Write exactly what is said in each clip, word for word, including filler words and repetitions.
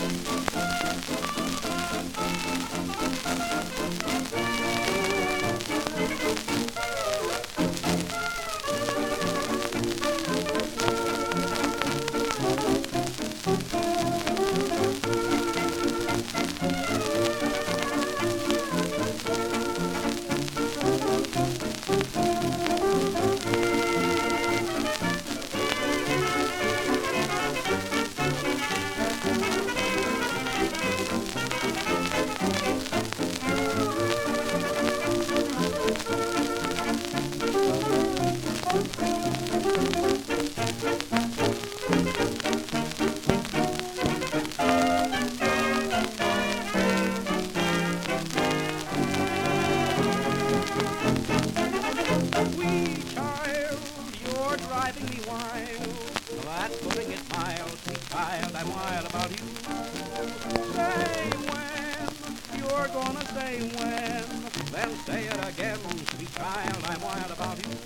Sweet child, you're driving me wild. That's putting it mild. Sweet child, I'm wild about you. Say when, you're gonna say when. Then say it again. Sweet child, I'm wild about you.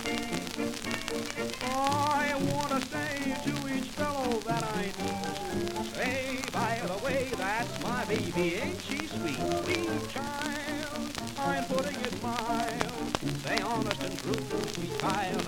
I wanna say to each fellow that I meet, say, by the way, that's my baby, ain't she sweet? Sweet child, I'm putting it mild. Say honest and true, sweet child,